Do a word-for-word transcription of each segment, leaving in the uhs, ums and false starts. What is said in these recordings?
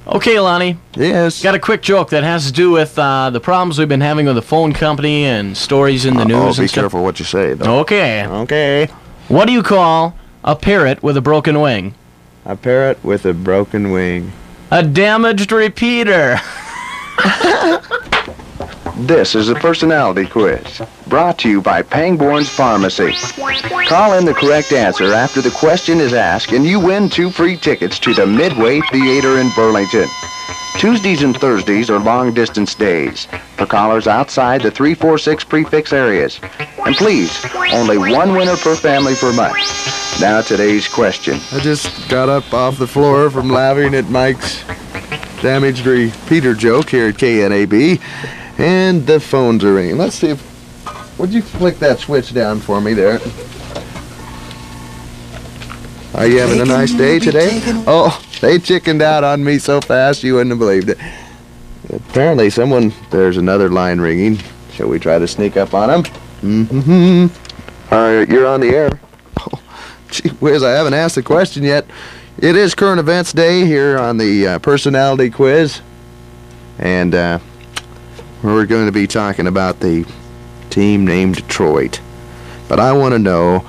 Okay, Lonnie. Yes. Got a quick joke that has to do with uh, the problems we've been having with the phone company and stories in the Uh, news oh, and be stuff. careful what you say, though. Okay. Okay. What do you call a parrot with a broken wing? A parrot with a broken wing. A damaged repeater. This is a personality quiz, brought to you by Pangborn's Pharmacy. Call in the correct answer after the question is asked, and you win two free tickets to the Midway Theater in Burlington. Tuesdays and Thursdays are long-distance days for callers outside the three four six prefix areas. And please, only one winner per family per month. Now today's question. I just got up off the floor from laughing at Mike's damaged repeater joke here at K N A B, and the phones are ringing. Let's see if... Would you flick that switch down for me there? Are you having a nice day today? Oh, they chickened out on me so fast you wouldn't have believed it. Apparently someone... There's another line ringing. Shall we try to sneak up on them? Mm-hmm. Uh, you're on the air. Oh, gee whiz, I haven't asked the question yet. It is Current Events Day here on the uh, Personality Quiz. And uh, we're going to be talking about the team named Detroit. But I want to know,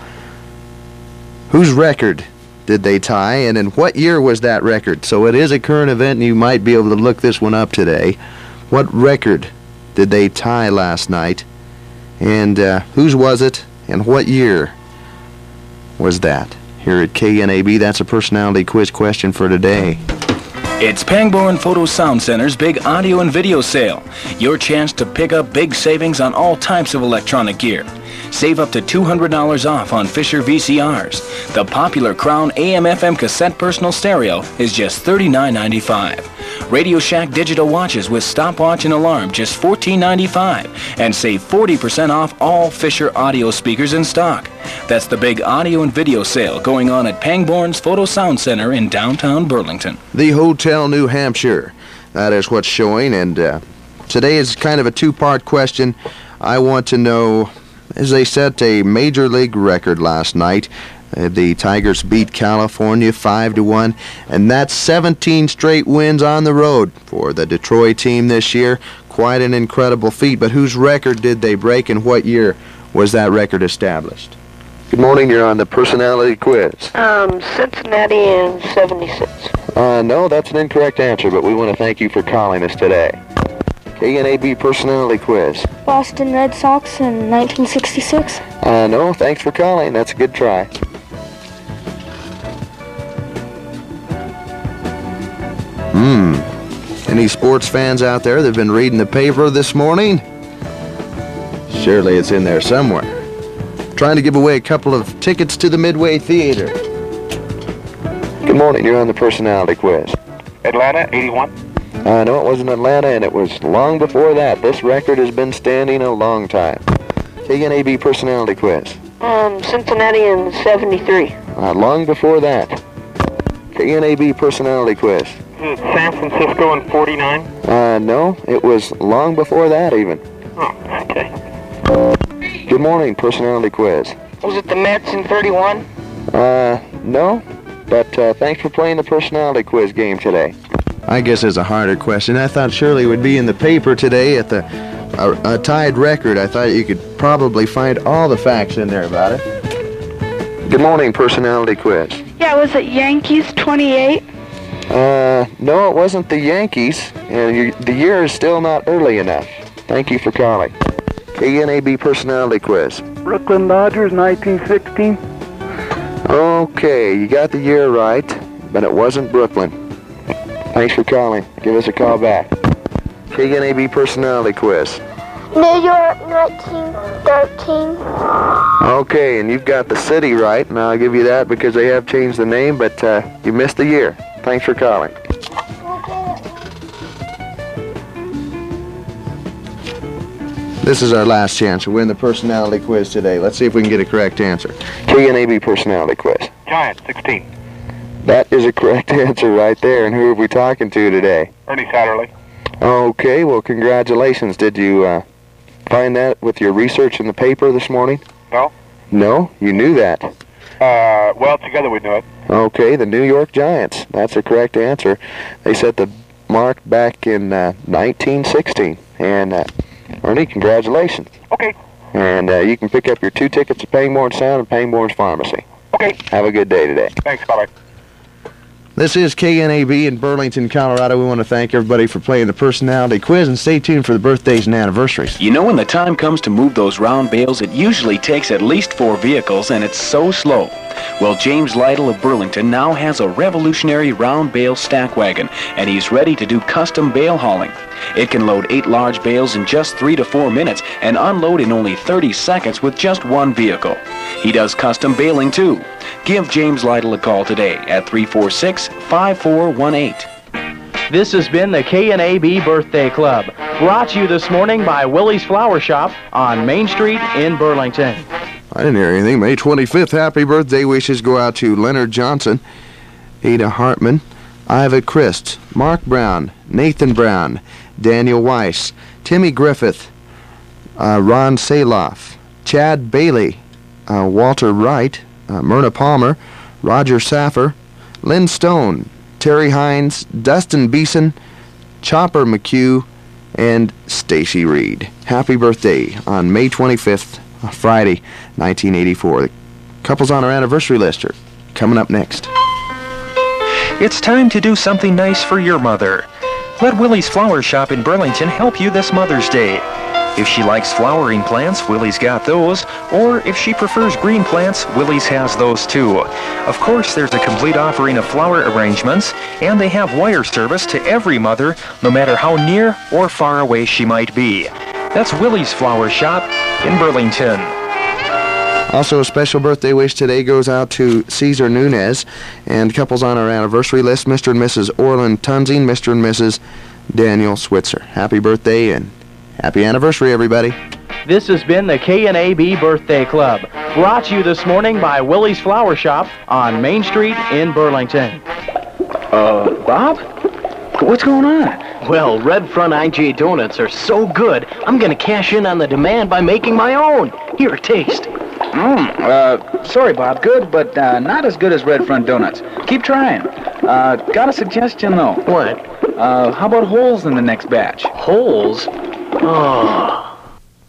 whose record did they tie, and in what year was that record? So it is a current event, and you might be able to look this one up today. What record did they tie last night? And uh, whose was it, and what year was that? Here at K N A B, that's a personality quiz question for today. It's Pangborn Photo Sound Center's big audio and video sale. Your chance to pick up big savings on all types of electronic gear. Save up to two hundred dollars off on Fisher V C Rs. The popular Crown A M F M cassette personal stereo is just thirty-nine ninety-five. Radio Shack digital watches with stopwatch and alarm just fourteen ninety-five. And save forty percent off all Fisher audio speakers in stock. That's the big audio and video sale going on at Pangborn's Photo Sound Center in downtown Burlington. The Hotel New Hampshire. That is what's showing, and uh, today is kind of a two-part question. I want to know, as they set a major league record last night, uh, the Tigers beat California five to one, and that's seventeen straight wins on the road for the Detroit team this year. Quite an incredible feat, but whose record did they break, and what year was that record established? Good morning, you're on the personality quiz. Um, Cincinnati in seventy-six. Uh, no, that's an incorrect answer, but we want to thank you for calling us today. K N A B personality quiz. Boston Red Sox in nineteen sixty-six. Uh, no, thanks for calling. That's a good try. Hmm. Any sports fans out there that have been reading the paper this morning? Surely it's in there somewhere. Trying to give away a couple of tickets to the Midway Theater. Good morning, you're on the personality quiz. Atlanta, eighty-one. I know it wasn't Atlanta, and it was long before that. This record has been standing a long time. K N A B personality quiz. Um, Cincinnati in seventy-three. Uh, long before that. K N A B personality quiz. Is it San Francisco in forty-nine? Uh, no, it was long before that even. Oh, okay. Good morning, personality quiz. Was it the Mets in thirty-one? Uh, no, but uh, thanks for playing the personality quiz game today. I guess it's a harder question. I thought Shirley would be in the paper today at the a, a tied record. I thought you could probably find all the facts in there about it. Good morning, personality quiz. Yeah, was it Yankees twenty-eight? Uh, no, it wasn't the Yankees, and you, the year is still not early enough. Thank you for calling. K N A B personality quiz. Brooklyn Dodgers, nineteen sixteen. Okay, you got the year right, but it wasn't Brooklyn. Thanks for calling. Give us a call back. K N A B personality quiz. New York nineteen thirteen. Okay, and you've got the city right, and I'll give you that because they have changed the name, but uh, you missed the year. Thanks for calling. This is our last chance to win the personality quiz today. Let's see if we can get a correct answer. K N A B personality quiz. Giants, sixteen. That is a correct answer right there. And who are we talking to today? Ernie Satterley. Okay, well, congratulations. Did you uh, find that with your research in the paper this morning? No. No? You knew that? Uh, well, together we knew it. Okay, the New York Giants. That's a correct answer. They set the marked back in uh, nineteen sixteen. And, uh, Ernie, congratulations. Okay. And uh, you can pick up your two tickets to Pangborn Sound and Pangborn's Pharmacy. Okay. Have a good day today. Thanks. Bye-bye. This is K N A B in Burlington, Colorado. We want to thank everybody for playing the personality quiz, and stay tuned for the birthdays and anniversaries. You know, when the time comes to move those round bales, it usually takes at least four vehicles, and it's so slow. Well, James Lytle of Burlington now has a revolutionary round bale stack wagon, and he's ready to do custom bale hauling. It can load eight large bales in just three to four minutes and unload in only thirty seconds with just one vehicle. He does custom baling too. Give James Lytle a call today at three four six, five four one eight. This has been the K N A B Birthday Club, brought to you this morning by Willie's Flower Shop on Main Street in Burlington. I didn't hear anything. May twenty-fifth, happy birthday wishes go out to Leonard Johnson, Ada Hartman, Iva Christ, Mark Brown, Nathan Brown, Daniel Weiss, Timmy Griffith, uh, Ron Saloff, Chad Bailey, uh, Walter Wright, uh, Myrna Palmer, Roger Saffer, Lynn Stone, Terry Hines, Dustin Beeson, Chopper McHugh, and Stacy Reed. Happy birthday on May twenty-fifth, Friday, nineteen eighty-four. The couples on our anniversary list are coming up next. It's time to do something nice for your mother. Let Willie's Flower Shop in Burlington help you this Mother's Day. If she likes flowering plants, Willie's got those. Or if she prefers green plants, Willie's has those too. Of course, there's a complete offering of flower arrangements, and they have wire service to every mother, no matter how near or far away she might be. That's Willie's Flower Shop in Burlington. Also, a special birthday wish today goes out to Cesar Nunez, and couples on our anniversary list, Mister and Missus Orland Tunzing, Mister and Missus Daniel Switzer. Happy birthday and happy anniversary, everybody. This has been the K N A B Birthday Club, brought to you this morning by Willie's Flower Shop on Main Street in Burlington. Uh, Bob? What's going on? Well, Red Front I J donuts are so good, I'm going to cash in on the demand by making my own. Here, taste. Mmm, uh, sorry, Bob. Good, but uh, not as good as Red Front Donuts. Keep trying. Uh, got a suggestion, though. What? Uh, how about holes in the next batch? Holes? Oh.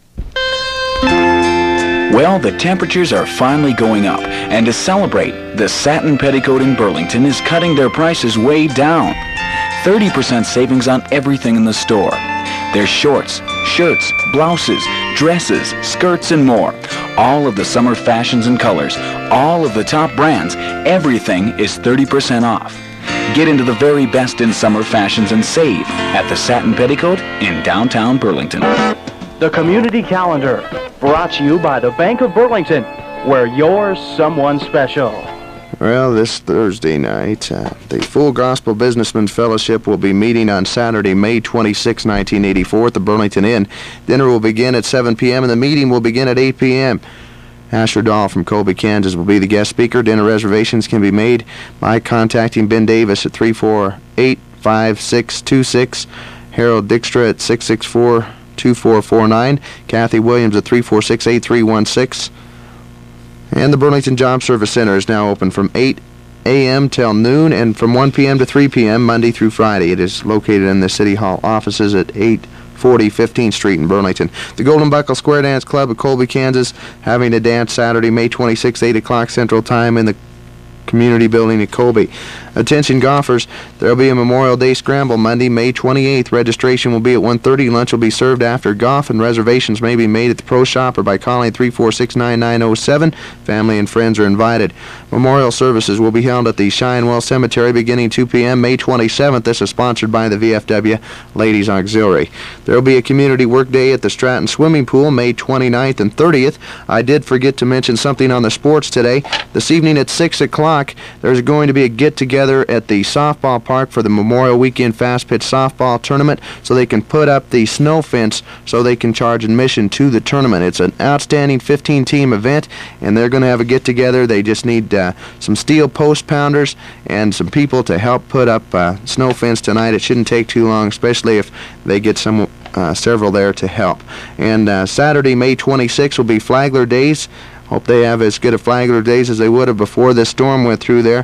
Well, the temperatures are finally going up, and to celebrate, the Satin Petticoat in Burlington is cutting their prices way down. thirty percent savings on everything in the store. There's shorts, shirts, blouses, dresses, skirts, and more. All of the summer fashions and colors, all of the top brands, everything is thirty percent off. Get into the very best in summer fashions and save at the Satin Petticoat in downtown Burlington. The Community Calendar, brought to you by the Bank of Burlington, where you're someone special. Well, this Thursday night, uh, the Full Gospel Businessmen's Fellowship will be meeting on Saturday, May twenty-sixth, nineteen eighty-four at the Burlington Inn. Dinner will begin at seven p m and the meeting will begin at eight p m Asher Dahl from Colby, Kansas will be the guest speaker. Dinner reservations can be made by contacting Ben Davis at three four eight, five six two six, Harold Dykstra at six six four, two four four nine, Kathy Williams at three four six, eight three one six. And the Burlington Job Service Center is now open from eight a m till noon and from one p m to three p m Monday through Friday. It is located in the City Hall offices at eight forty fifteenth Street in Burlington. The Golden Buckle Square Dance Club of Colby, Kansas, having a dance Saturday, May twenty-sixth, eight o'clock Central Time in the Community Building at Colby. Attention golfers, there will be a Memorial Day Scramble Monday, May twenty-eighth. Registration will be at one thirty. Lunch will be served after golf, and reservations may be made at the Pro Shop or by calling three four six, nine nine zero seven. Family and friends are invited. Memorial services will be held at the Shinewell Cemetery beginning two p m May twenty-seventh. This is sponsored by the V F W Ladies Auxiliary. There will be a community work day at the Stratton Swimming Pool May twenty-ninth and thirtieth. I did forget to mention something on the sports today. This evening at six o'clock, there's going to be a get-together at the softball park for the Memorial Weekend Fast Pitch Softball Tournament so they can put up the snow fence so they can charge admission to the tournament. It's an outstanding fifteen-team event, and they're going to have a get-together. They just need uh, some steel post pounders and some people to help put up uh, snow fence tonight. It shouldn't take too long, especially if they get some uh, several there to help. And uh, Saturday, May twenty-sixth, will be Flagler Days. Hope they have as good a Flagler Days as they would have before this storm went through there.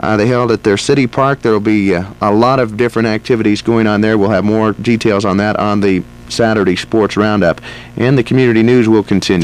Uh, they held at their city park. There will be uh, a lot of different activities going on there. We'll have more details on that on the Saturday Sports Roundup. And the community news will continue.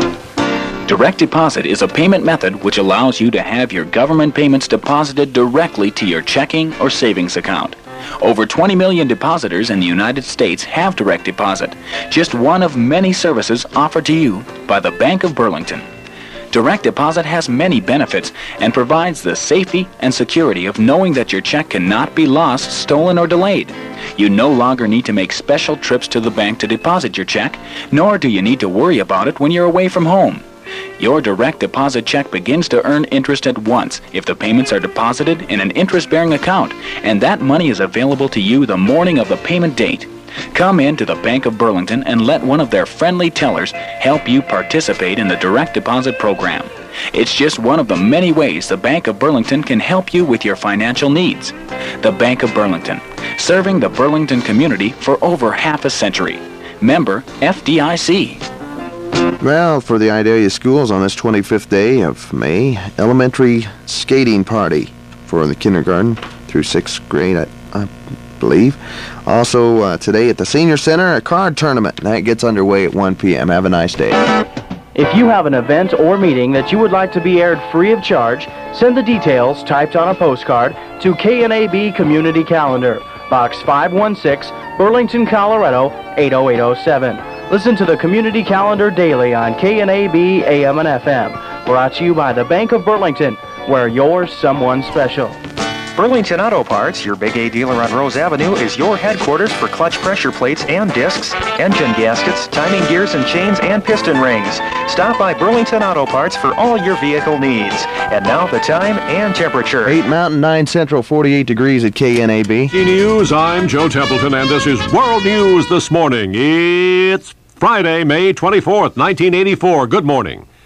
Direct deposit is a payment method which allows you to have your government payments deposited directly to your checking or savings account. Over twenty million depositors in the United States have direct deposit, just one of many services offered to you by the Bank of Burlington. Direct deposit has many benefits and provides the safety and security of knowing that your check cannot be lost, stolen, or delayed. You no longer need to make special trips to the bank to deposit your check, nor do you need to worry about it when you're away from home. Your direct deposit check begins to earn interest at once if the payments are deposited in an interest-bearing account, and that money is available to you the morning of the payment date. Come in to the Bank of Burlington and let one of their friendly tellers help you participate in the direct deposit program. It's just one of the many ways the Bank of Burlington can help you with your financial needs. The Bank of Burlington, serving the Burlington community for over half a century. Member F D I C. Well, for the Idalia schools on this twenty-fifth day of May, elementary skating party for the kindergarten through sixth grade, I, I believe. Also, uh, today at the Senior Center, a card tournament. That gets underway at one p m Have a nice day. If you have an event or meeting that you would like to be aired free of charge, send the details typed on a postcard to K N A B Community Calendar, Box five one six, Burlington, Colorado, eight oh eight oh seven. Listen to the Community Calendar daily on K N A B A M and F M. Brought to you by the Bank of Burlington, where you're someone special. Burlington Auto Parts, your Big A dealer on Rose Avenue, is your headquarters for clutch pressure plates and discs, engine gaskets, timing gears and chains, and piston rings. Stop by Burlington Auto Parts for all your vehicle needs. And now the time and temperature. eight Mountain, nine Central, forty-eight degrees at K N A B. News, I'm Joe Templeton, and this is World News This Morning. It's Friday, May twenty-fourth, nineteen eighty-four. Good morning.